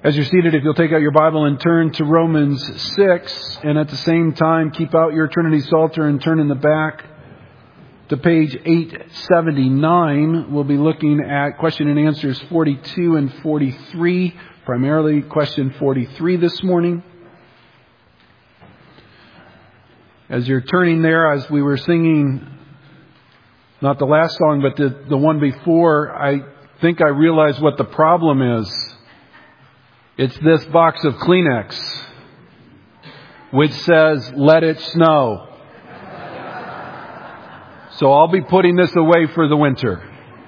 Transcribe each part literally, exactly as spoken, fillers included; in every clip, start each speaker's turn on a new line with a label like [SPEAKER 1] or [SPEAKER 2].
[SPEAKER 1] As you're seated, if you'll take out your Bible and turn to Romans six, and at the same time keep out your Trinity Psalter and turn in the back to page eight seventy-nine. We'll be looking at question and answers forty-two and forty-three, primarily question forty-three this morning. As you're turning there, as we were singing, not the last song, but the, the one before, I think I realized what the problem is. It's this box of Kleenex, which says, "Let it snow." So I'll be putting this away for the winter.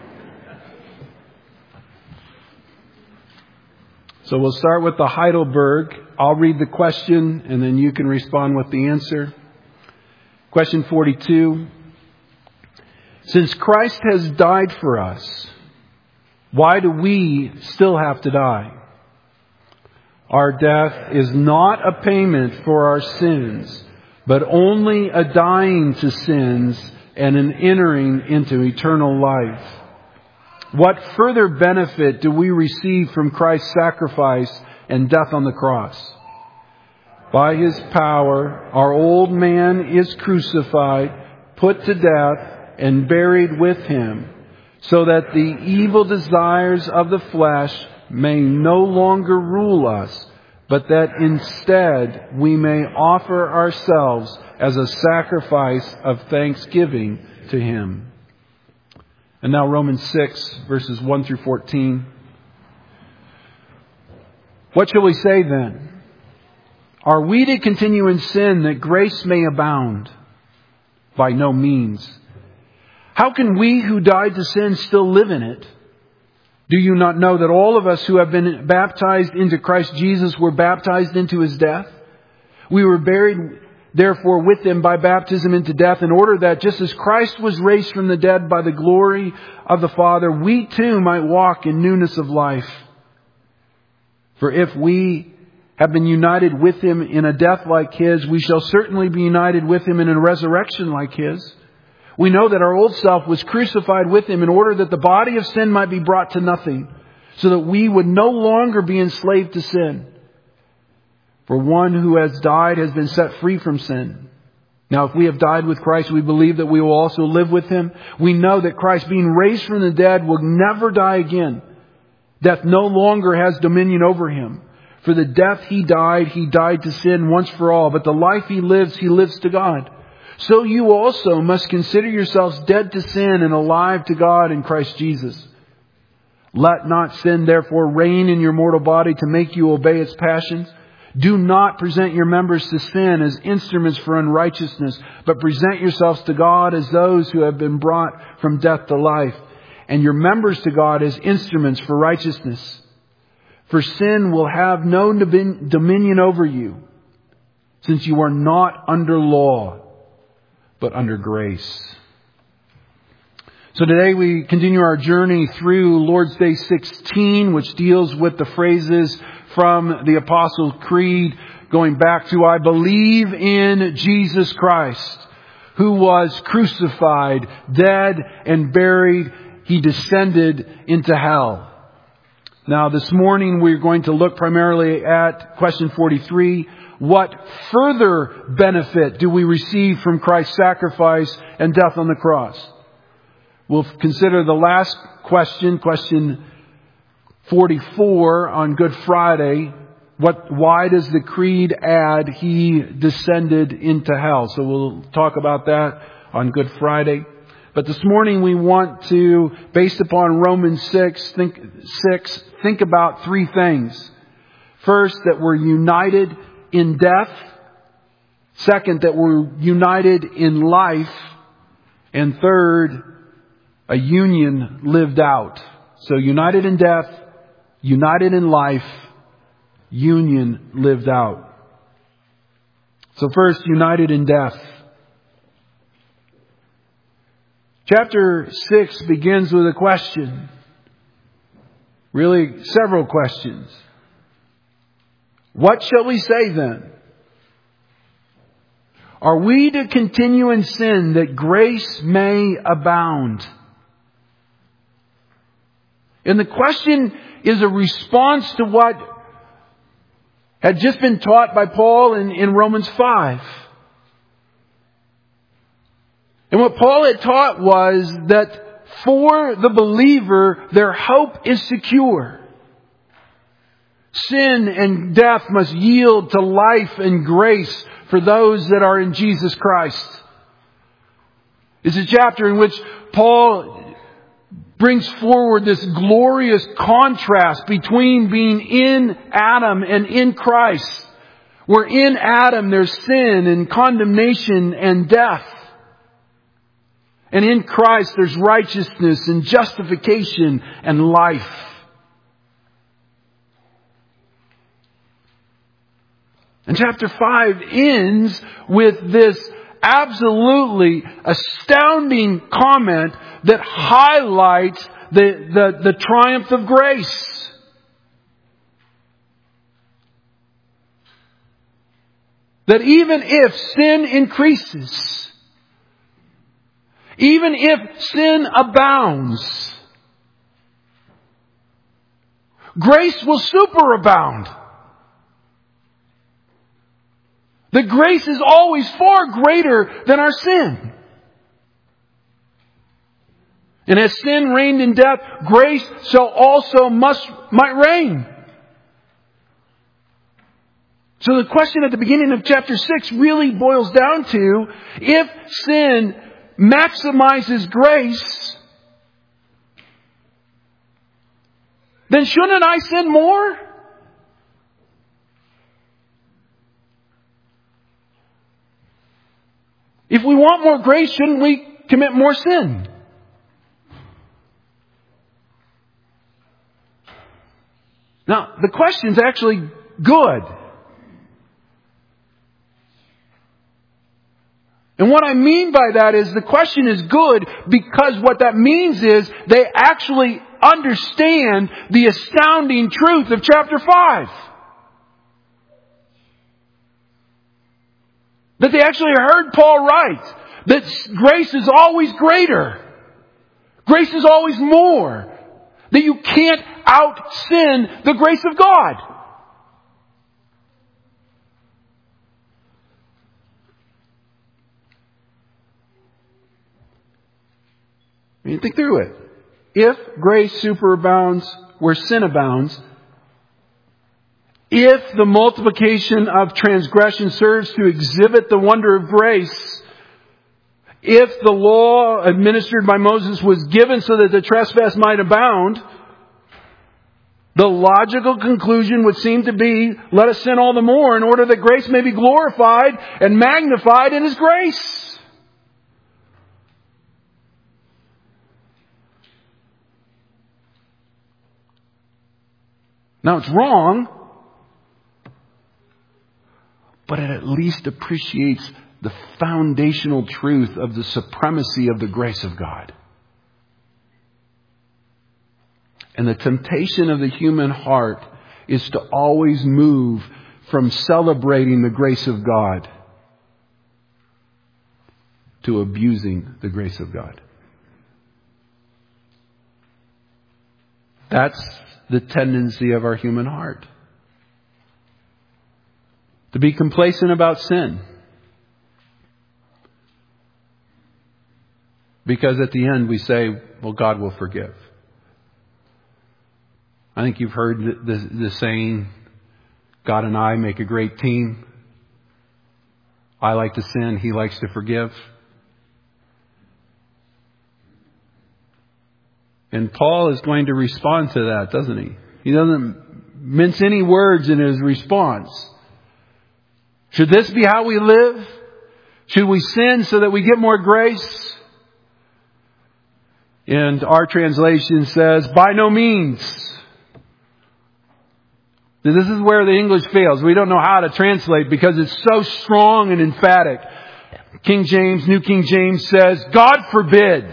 [SPEAKER 1] So we'll start with the Heidelberg. I'll read the question and then you can respond with the answer. Question forty-two. Since Christ has died for us, why do we still have to die? Our death is not a payment for our sins, but only a dying to sins and an entering into eternal life. What further benefit do we receive from Christ's sacrifice and death on the cross? By His power, our old man is crucified, put to death, and buried with Him, so that the evil desires of the flesh may no longer rule us, but that instead we may offer ourselves as a sacrifice of thanksgiving to Him. And now Romans six, verses one through fourteen. What shall we say then? Are we to continue in sin that grace may abound? By no means. How can we who died to sin still live in it? Do you not know that all of us who have been baptized into Christ Jesus were baptized into His death? We were buried, therefore, with Him by baptism into death, in order that just as Christ was raised from the dead by the glory of the Father, we too might walk in newness of life. For if we have been united with Him in a death like His, we shall certainly be united with Him in a resurrection like His. We know that our old self was crucified with Him in order that the body of sin might be brought to nothing, so that we would no longer be enslaved to sin. For one who has died has been set free from sin. Now, if we have died with Christ, we believe that we will also live with Him. We know that Christ, being raised from the dead, will never die again. Death no longer has dominion over Him. For the death He died, He died to sin once for all. But the life He lives, He lives to God. So you also must consider yourselves dead to sin and alive to God in Christ Jesus. Let not sin therefore reign in your mortal body to make you obey its passions. Do not present your members to sin as instruments for unrighteousness, but present yourselves to God as those who have been brought from death to life, and your members to God as instruments for righteousness. For sin will have no dominion over you, since you are not under law, but under grace. So today we continue our journey through Lord's Day sixteen, which deals with the phrases from the Apostles' Creed, going back to, I believe in Jesus Christ, who was crucified, dead, and buried. He descended into hell. Now this morning we're going to look primarily at question forty-three. What further benefit do we receive from Christ's sacrifice and death on the cross? We'll consider the last question, question forty-four on Good Friday. What, why does the Creed add He descended into hell? So we'll talk about that on Good Friday. But this morning we want to, based upon Romans six, think, six, think about three things. First, that we're united in death. Second, that we're united in life. And third, a union lived out. So united in death, united in life, union lived out. So first, united in death. Chapter six begins with a question. Really, several questions. What shall we say then? Are we to continue in sin that grace may abound? And the question is a response to what had just been taught by Paul in, in Romans five. And what Paul had taught was that for the believer, their hope is secure. Sin and death must yield to life and grace for those that are in Jesus Christ. It's a chapter in which Paul brings forward this glorious contrast between being in Adam and in Christ. Where in Adam there's sin and condemnation and death. And in Christ there's righteousness and justification and life. And chapter five ends with this absolutely astounding comment that highlights the, the, the triumph of grace. That even if sin increases, even if sin abounds, grace will superabound. The grace is always far greater than our sin. And as sin reigned in death, grace shall also must might reign. So the question at the beginning of chapter six really boils down to, if sin maximizes grace, then shouldn't I sin more? If we want more grace, shouldn't we commit more sin? Now, the question's actually good. And what I mean by that is the question is good because what that means is they actually understand the astounding truth of chapter five. That they actually heard Paul right. That grace is always greater. Grace is always more. That you can't out-sin the grace of God. I mean, think through it. If grace superabounds where sin abounds, if the multiplication of transgression serves to exhibit the wonder of grace, if the law administered by Moses was given so that the trespass might abound, the logical conclusion would seem to be, let us sin all the more in order that grace may be glorified and magnified in His grace. Now it's wrong, but it at least appreciates the foundational truth of the supremacy of the grace of God. And the temptation of the human heart is to always move from celebrating the grace of God to abusing the grace of God. That's the tendency of our human heart. To be complacent about sin. Because at the end we say, well, God will forgive. I think you've heard the, the, the saying, God and I make a great team. I like to sin, He likes to forgive. And Paul is going to respond to that, doesn't he? He doesn't mince any words in his response. Should this be how we live? Should we sin so that we get more grace? And our translation says, by no means. This is where the English fails. We don't know how to translate because it's so strong and emphatic. King James, New King James says, God forbid.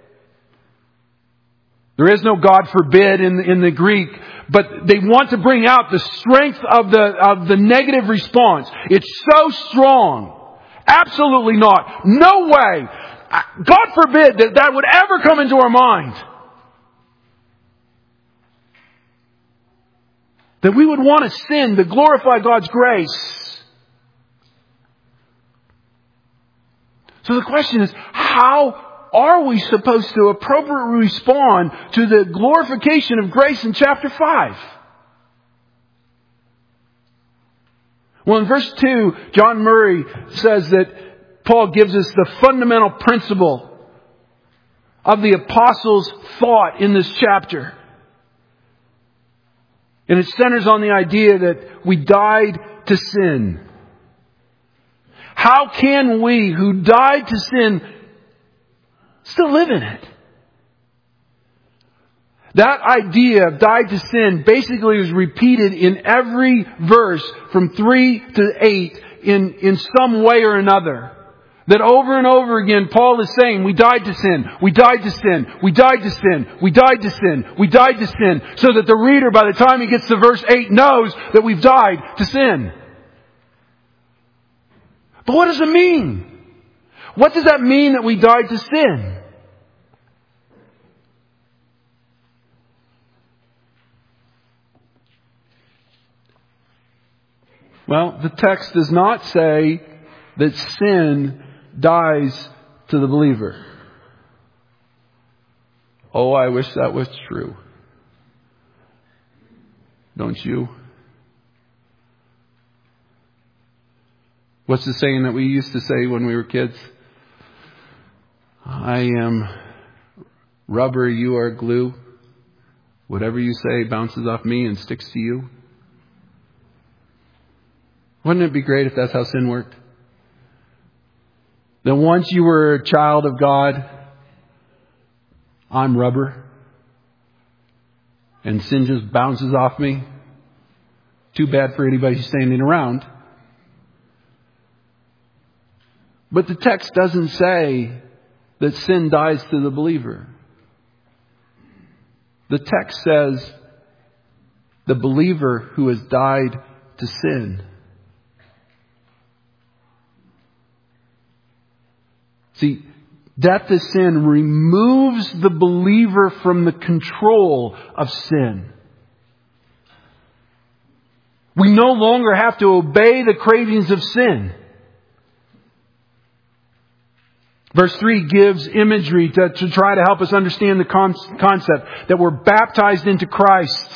[SPEAKER 1] There is no God forbid in, in the Greek, but they want to bring out the strength of the, of the negative response. It's so strong. Absolutely not. No way. God forbid that that would ever come into our mind. That we would want to sin to glorify God's grace. So the question is, how are we supposed to appropriately respond to the glorification of grace in chapter five? Well, in verse two, John Murray says that Paul gives us the fundamental principle of the apostles' thought in this chapter. And it centers on the idea that we died to sin. How can we who died to sin still live in it? That idea of died to sin basically is repeated in every verse from three to eight in, in some way or another. That over and over again, Paul is saying, we died to sin, we died to sin, we died to sin, we died to sin, we died to sin, so that the reader, by the time he gets to verse eight, knows that we've died to sin. But what does it mean? What does that mean that we died to sin? Well, the text does not say that sin dies to the believer. Oh, I wish that was true. Don't you? What's the saying that we used to say when we were kids? I am rubber, you are glue. Whatever you say bounces off me and sticks to you. Wouldn't it be great if that's how sin worked? That once you were a child of God, I'm rubber, and sin just bounces off me. Too bad for anybody standing around. But the text doesn't say that sin dies to the believer. The text says the believer who has died to sin. See, death to sin removes the believer from the control of sin. We no longer have to obey the cravings of sin. Verse three gives imagery to, to try to help us understand the con- concept that we're baptized into Christ.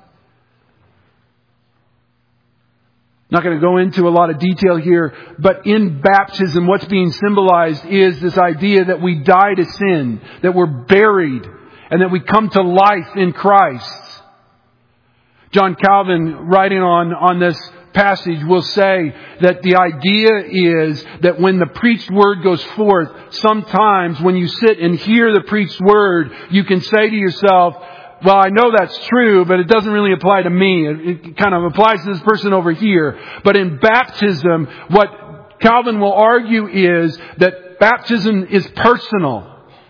[SPEAKER 1] Not going to go into a lot of detail here, but in baptism, what's being symbolized is this idea that we die to sin, that we're buried, and that we come to life in Christ. John Calvin, writing on, on this passage, will say that the idea is that when the preached word goes forth, sometimes when you sit and hear the preached word, you can say to yourself, well, I know that's true, but it doesn't really apply to me. It, it kind of applies to this person over here. But in baptism, what Calvin will argue is that baptism is personal.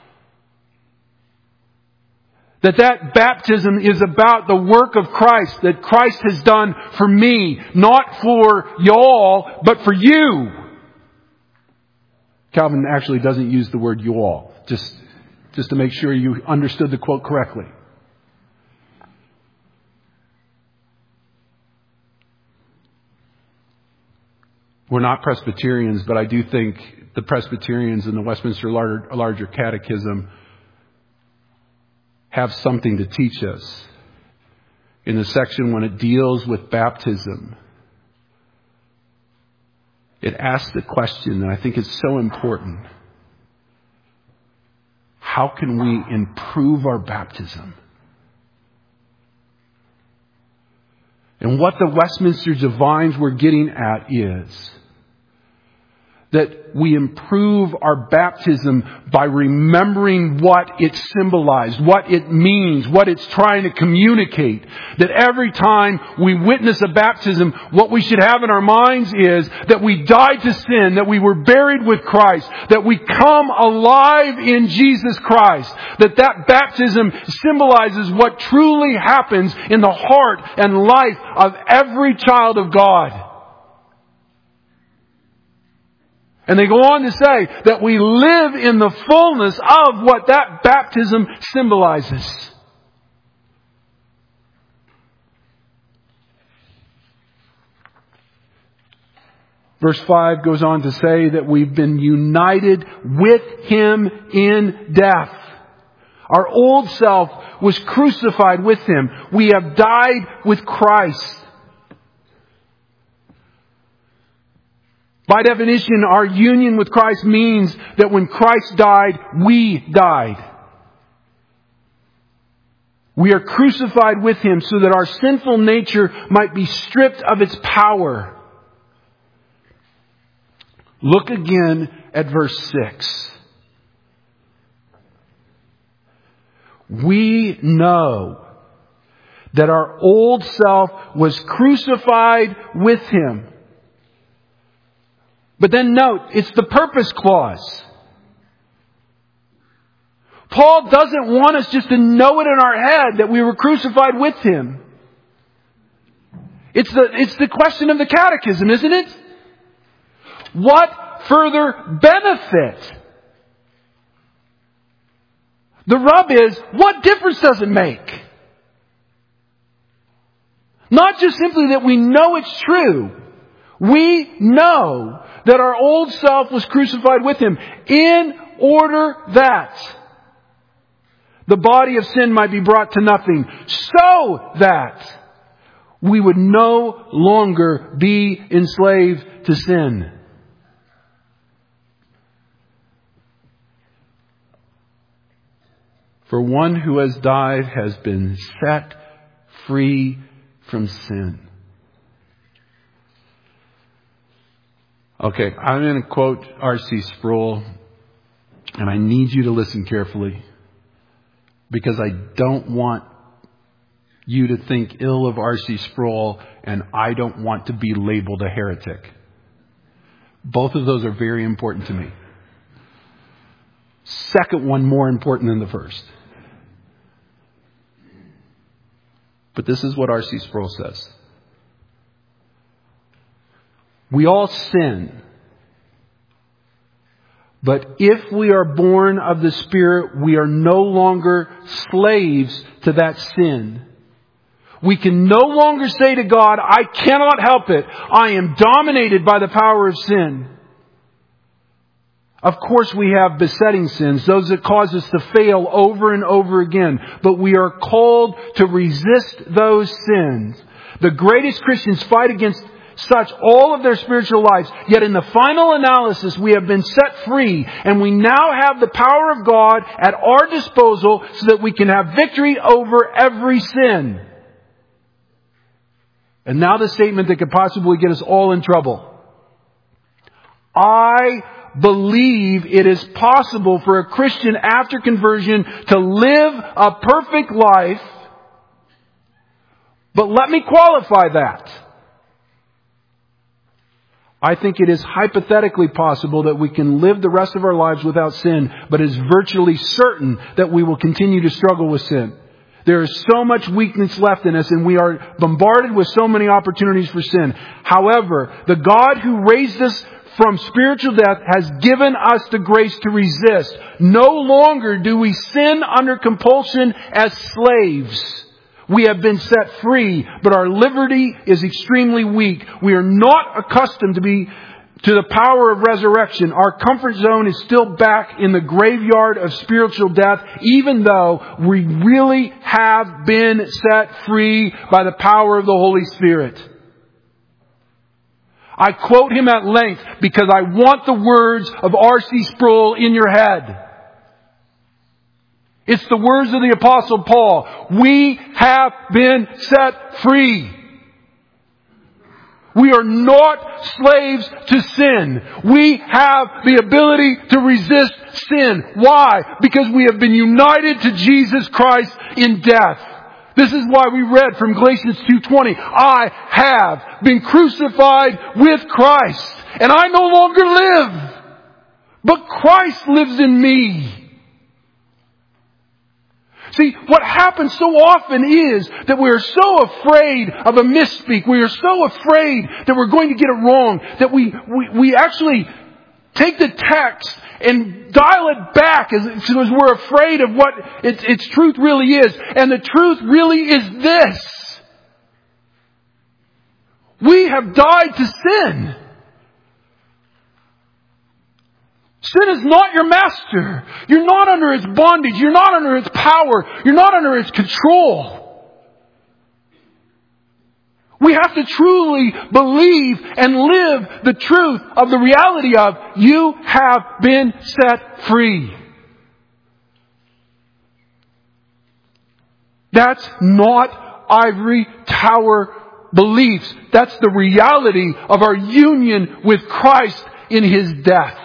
[SPEAKER 1] That that baptism is about the work of Christ, that Christ has done for me, not for y'all, but for you. Calvin actually doesn't use the word y'all, just, just to make sure you understood the quote correctly. We're not Presbyterians, but I do think the Presbyterians in the Westminster Larger, Larger Catechism have something to teach us. In the section when it deals with baptism, it asks the question, and I think it's so important. How can we improve our baptism? And what the Westminster Divines were getting at is that we improve our baptism by remembering what it symbolized, what it means, what it's trying to communicate. That every time we witness a baptism, what we should have in our minds is that we died to sin, that we were buried with Christ, that we come alive in Jesus Christ. That that baptism symbolizes what truly happens in the heart and life of every child of God. And they go on to say that we live in the fullness of what that baptism symbolizes. Verse five goes on to say that we've been united with Him in death. Our old self was crucified with Him. We have died with Christ. By definition, our union with Christ means that when Christ died, we died. We are crucified with Him so that our sinful nature might be stripped of its power. Look again at verse six. We know that our old self was crucified with Him. But then note, it's the purpose clause. Paul doesn't want us just to know it in our head that we were crucified with Him. It's the, it's the question of the catechism, isn't it? What further benefit? The rub is, what difference does it make? Not just simply that we know it's true. We know that our old self was crucified with Him in order that the body of sin might be brought to nothing, so that we would no longer be enslaved to sin. For one who has died has been set free from sin. Okay, I'm going to quote R C Sproul, and I need you to listen carefully, because I don't want you to think ill of R C Sproul, and I don't want to be labeled a heretic. Both of those are very important to me. Second one more important than the first. But this is what R C Sproul says. We all sin. But if we are born of the Spirit, we are no longer slaves to that sin. We can no longer say to God, I cannot help it. I am dominated by the power of sin. Of course we have besetting sins, those that cause us to fail over and over again. But we are called to resist those sins. The greatest Christians fight against such all of their spiritual lives. Yet in the final analysis, we have been set free, and we now have the power of God at our disposal so that we can have victory over every sin. And now the statement that could possibly get us all in trouble. I believe it is possible for a Christian after conversion to live a perfect life. But let me qualify that. I think it is hypothetically possible that we can live the rest of our lives without sin, but it is virtually certain that we will continue to struggle with sin. There is so much weakness left in us, and we are bombarded with so many opportunities for sin. However, the God who raised us from spiritual death has given us the grace to resist. No longer do we sin under compulsion as slaves. We have been set free, but our liberty is extremely weak. We are not accustomed to be to the power of resurrection. Our comfort zone is still back in the graveyard of spiritual death, even though we really have been set free by the power of the Holy Spirit. I quote him at length because I want the words of R C Sproul in your head. It's the words of the Apostle Paul. We have been set free. We are not slaves to sin. We have the ability to resist sin. Why? Because we have been united to Jesus Christ in death. This is why we read from Galatians two twenty, I have been crucified with Christ, and I no longer live, but Christ lives in me. See, what happens so often is that we are so afraid of a misspeak. We are so afraid that we're going to get it wrong that we, we, we actually take the text and dial it back as, as we're afraid of what its, its truth really is. And the truth really is this. We have died to sin. Sin is not your master. You're not under its bondage. You're not under its power. You're not under its control. We have to truly believe and live the truth of the reality of you have been set free. That's not ivory tower beliefs. That's the reality of our union with Christ in His death.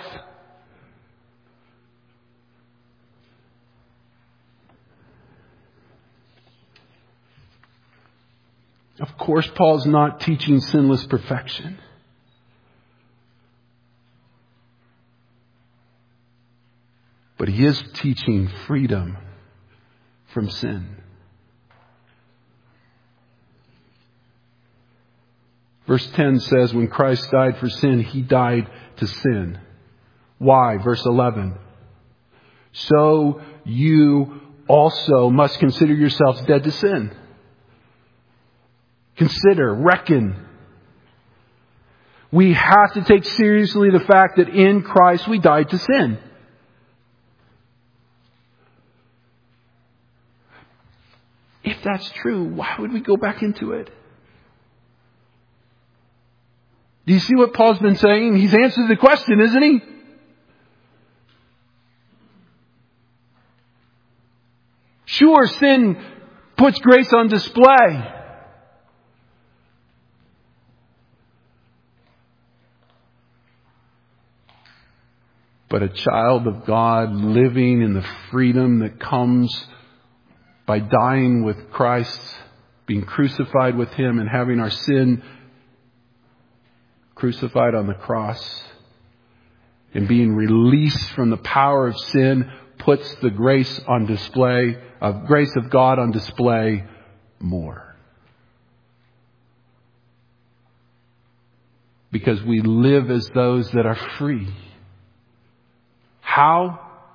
[SPEAKER 1] Of course, Paul's not teaching sinless perfection. But he is teaching freedom from sin. Verse ten says, when Christ died for sin, He died to sin. Why? Verse eleven. So you also must consider yourselves dead to sin. Consider, reckon. We have to take seriously the fact that in Christ we died to sin. If that's true, why would we go back into it? Do you see what Paul's been saying? He's answered the question, isn't he? Sure, sin puts grace on display. But a child of God living in the freedom that comes by dying with Christ, being crucified with Him, and having our sin crucified on the cross, and being released from the power of sin, puts the grace on display, of grace of God on display more. Because we live as those that are free. How?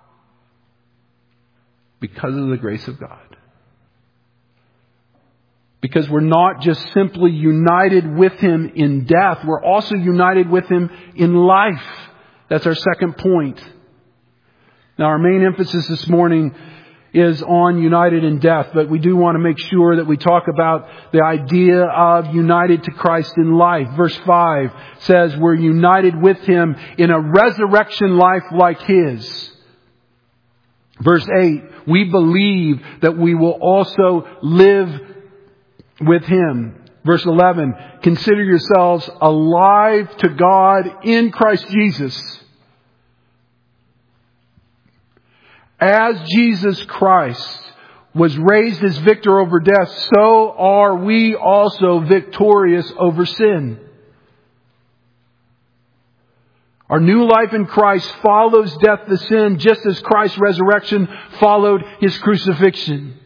[SPEAKER 1] Because of the grace of God. Because we're not just simply united with Him in death, we're also united with Him in life. That's our second point. Now, our main emphasis this morning is on united in death, but we do want to make sure that we talk about the idea of united to Christ in life. Verse five says we're united with Him in a resurrection life like His. Verse eight, we believe that we will also live with Him. Verse eleven, consider yourselves alive to God in Christ Jesus. As Jesus Christ was raised as victor over death, so are we also victorious over sin. Our new life in Christ follows death to sin, just as Christ's resurrection followed His crucifixion.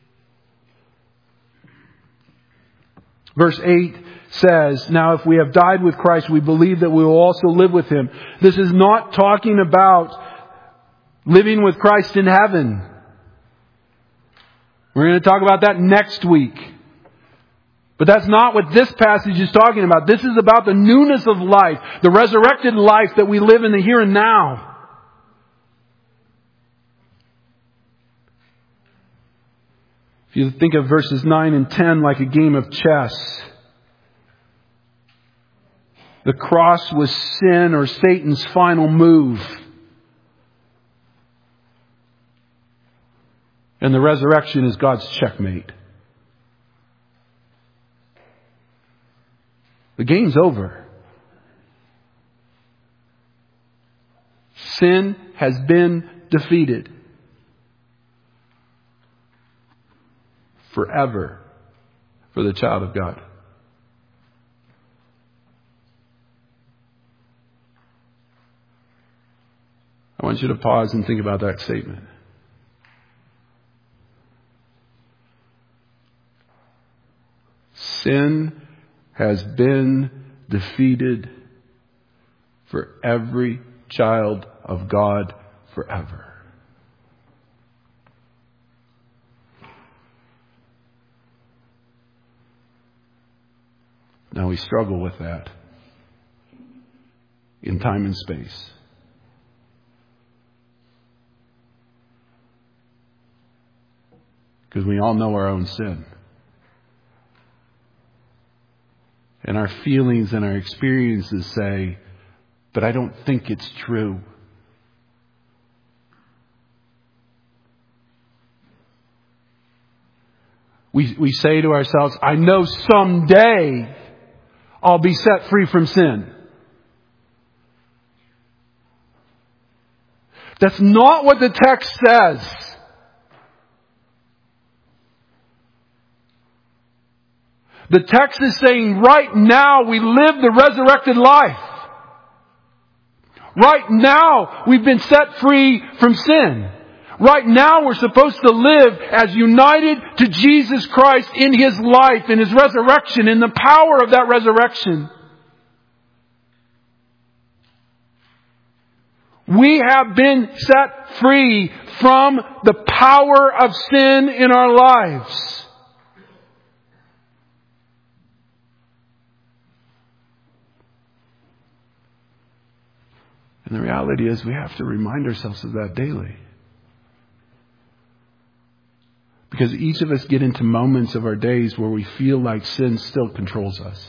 [SPEAKER 1] Verse eight says, now if we have died with Christ, we believe that we will also live with Him. This is not talking about living with Christ in heaven. We're going to talk about that next week. But that's not what this passage is talking about. This is about the newness of life, the resurrected life that we live in the here and now. If you think of verses nine and ten like a game of chess, the cross was sin or Satan's final move. And the resurrection is God's checkmate. The game's over. Sin has been defeated. Forever for the child of God. I want you to pause and think about that statement. Sin has been defeated for every child of God forever. Now we struggle with that in time and space. Because we all know our own sin. And our feelings and our experiences say, but I don't think it's true. We, we say to ourselves, I know someday I'll be set free from sin. That's not what the text says. The text is saying right now we live the resurrected life. Right now we've been set free from sin. Right now we're supposed to live as united to Jesus Christ in His life, in His resurrection, in the power of that resurrection. We have been set free from the power of sin in our lives. And the reality is we have to remind ourselves of that daily. Because each of us get into moments of our days where we feel like sin still controls us.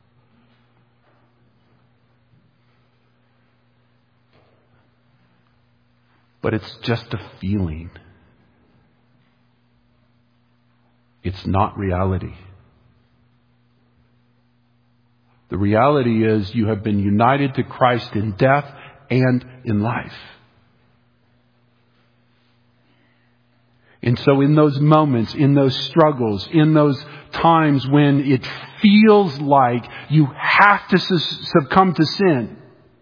[SPEAKER 1] But it's just a feeling. It's not reality. The reality is you have been united to Christ in death and in life. And so in those moments, in those struggles, in those times when it feels like you have to succumb to sin,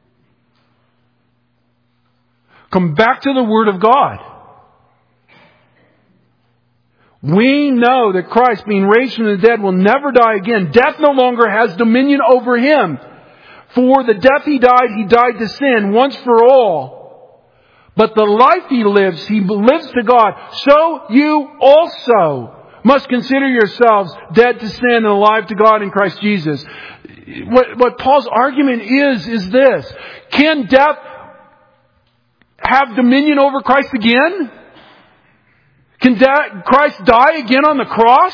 [SPEAKER 1] come back to the Word of God. We know that Christ, being raised from the dead, will never die again. Death no longer has dominion over Him. For the death He died, He died to sin once for all. But the life He lives, He lives to God. So you also must consider yourselves dead to sin and alive to God in Christ Jesus. What, what Paul's argument is, is this. Can death have dominion over Christ again? Can da- Christ die again on the cross?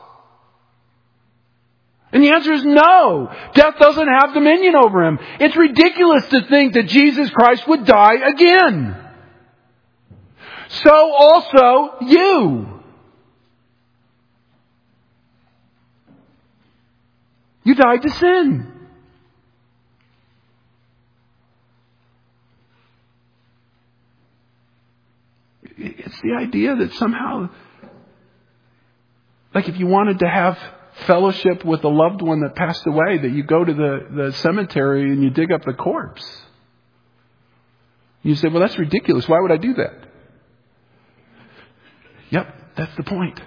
[SPEAKER 1] And the answer is no. Death doesn't have dominion over Him. It's ridiculous to think that Jesus Christ would die again. So also you. You died to sin. It's the idea that somehow, like if you wanted to have fellowship with a loved one that passed away, that you go to the, the cemetery and you dig up the corpse. You say, well, that's ridiculous. Why would I do that? Yep, that's the point.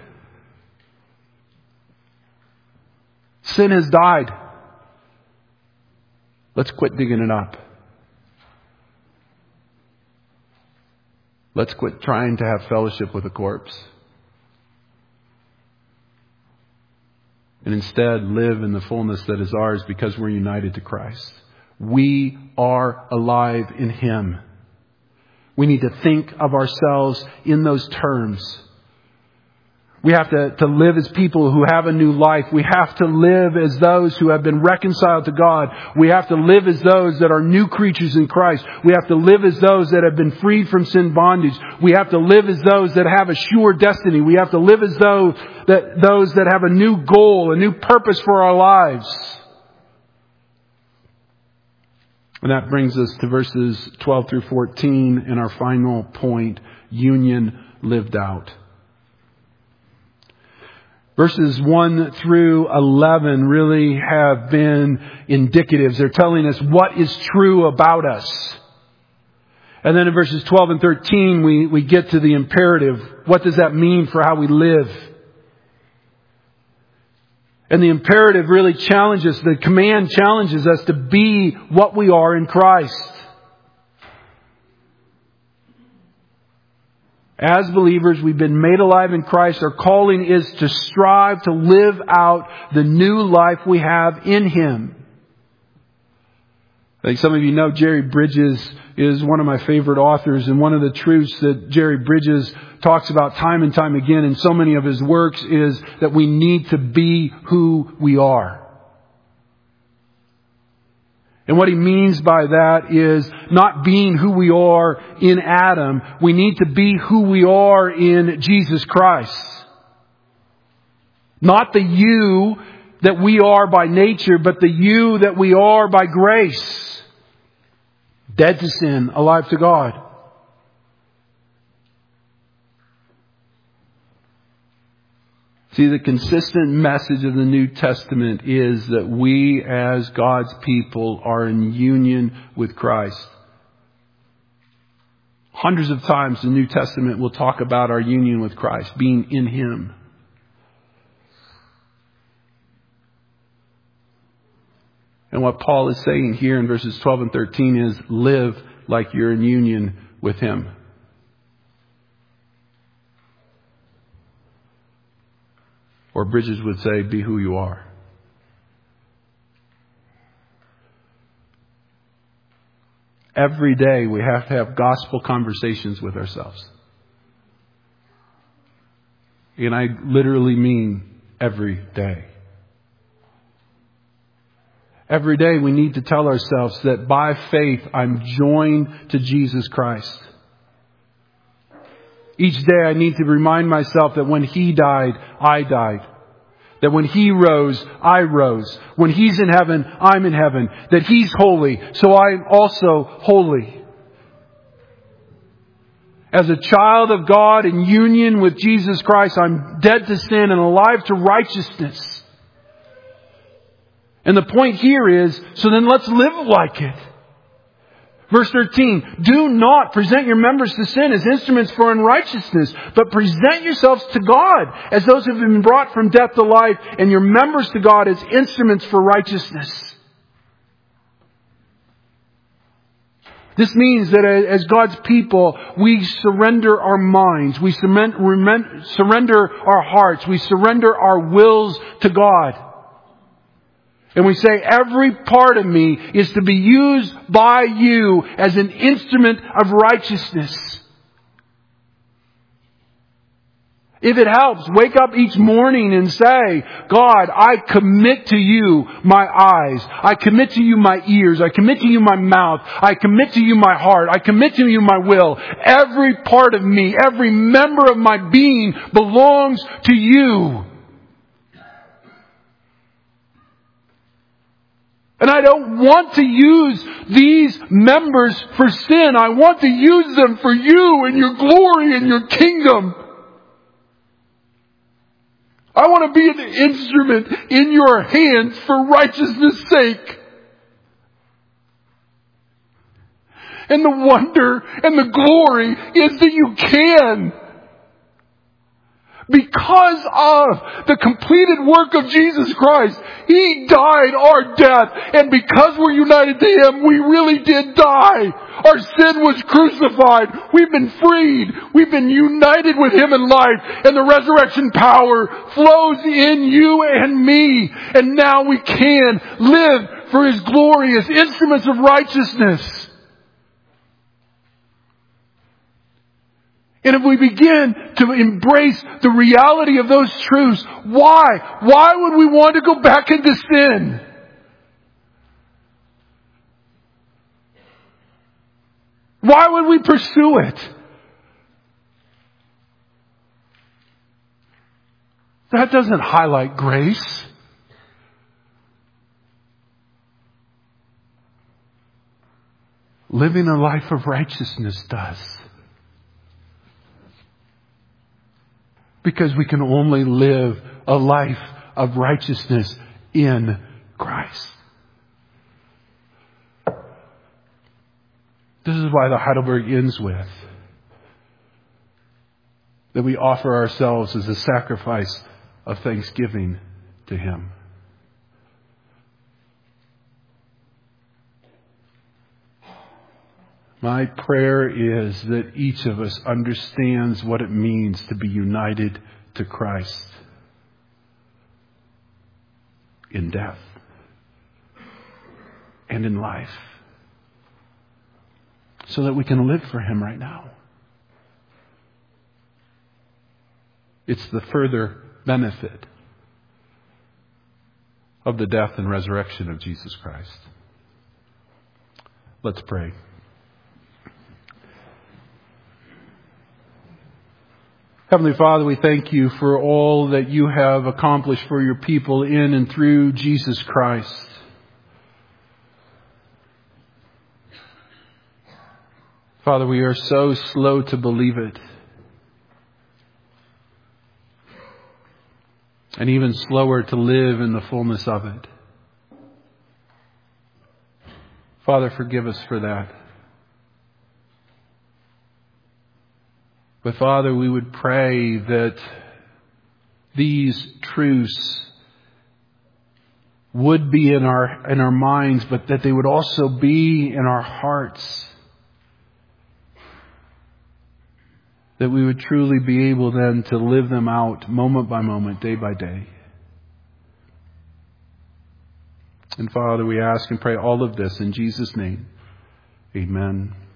[SPEAKER 1] Sin has died. Let's quit digging it up. Let's quit trying to have fellowship with a corpse. And instead live in the fullness that is ours because we're united to Christ. We are alive in Him. We need to think of ourselves in those terms. We have to, to live as people who have a new life. We have to live as those who have been reconciled to God. We have to live as those that are new creatures in Christ. We have to live as those that have been freed from sin bondage. We have to live as those that have a sure destiny. We have to live as though that those that have a new goal, a new purpose for our lives. And that brings us to verses twelve through fourteen and our final point, union lived out. Verses one through eleven really have been indicatives. They're telling us what is true about us. And then in verses twelve and thirteen, we, we get to the imperative. What does that mean for how we live? And the imperative really challenges, the command challenges us to be what we are in Christ. As believers, we've been made alive in Christ. Our calling is to strive to live out the new life we have in Him. I think some of you know Jerry Bridges is one of my favorite authors, and one of the truths that Jerry Bridges talks about time and time again in so many of his works is that we need to be who we are. And what he means by that is not being who we are in Adam. We need to be who we are in Jesus Christ. Not the you that we are by nature, but the you that we are by grace. Dead to sin, alive to God. See, the consistent message of the New Testament is that we as God's people are in union with Christ. Hundreds of times the New Testament will talk about our union with Christ, being in Him. And what Paul is saying here in verses twelve and thirteen is live like you're in union with Him. Or Bridges would say, be who you are. Every day we have to have gospel conversations with ourselves. And I literally mean every day. Every day we need to tell ourselves that by faith I'm joined to Jesus Christ. Each day I need to remind myself that when He died, I died. That when He rose, I rose. When He's in heaven, I'm in heaven. That He's holy, so I'm also holy. As a child of God in union with Jesus Christ, I'm dead to sin and alive to righteousness. And the point here is, so then let's live like it. Verse thirteen, do not present your members to sin as instruments for unrighteousness, but present yourselves to God as those who have been brought from death to life, and your members to God as instruments for righteousness. This means that as God's people, we surrender our minds, we surrender our hearts, we surrender our wills to God. And we say, every part of me is to be used by You as an instrument of righteousness. If it helps, wake up each morning and say, God, I commit to You my eyes. I commit to You my ears. I commit to You my mouth. I commit to You my heart. I commit to You my will. Every part of me, every member of my being belongs to You. And I don't want to use these members for sin. I want to use them for You and Your glory and Your kingdom. I want to be an instrument in Your hands for righteousness' sake. And the wonder and the glory is that you can. Because of the completed work of Jesus Christ, He died our death. And because we're united to Him, we really did die. Our sin was crucified. We've been freed. We've been united with Him in life. And the resurrection power flows in you and me. And now we can live for His glory as instruments of righteousness. And if we begin to embrace the reality of those truths, why? Why would we want to go back into sin? Why would we pursue it? That doesn't highlight grace. Living a life of righteousness does. Because we can only live a life of righteousness in Christ. This is why the Heidelberg ends with that we offer ourselves as a sacrifice of thanksgiving to Him. My prayer is that each of us understands what it means to be united to Christ in death and in life. so that we can live for Him right now. It's the further benefit of the death and resurrection of Jesus Christ. Let's pray. Heavenly Father, we thank You for all that You have accomplished for Your people in and through Jesus Christ. Father, we are so slow to believe it, and even slower to live in the fullness of it. Father, forgive us for that. But Father, we would pray that these truths would be in our in our minds, but that they would also be in our hearts. That we would truly be able then to live them out moment by moment, day by day. And Father, we ask and pray all of this in Jesus' name. Amen.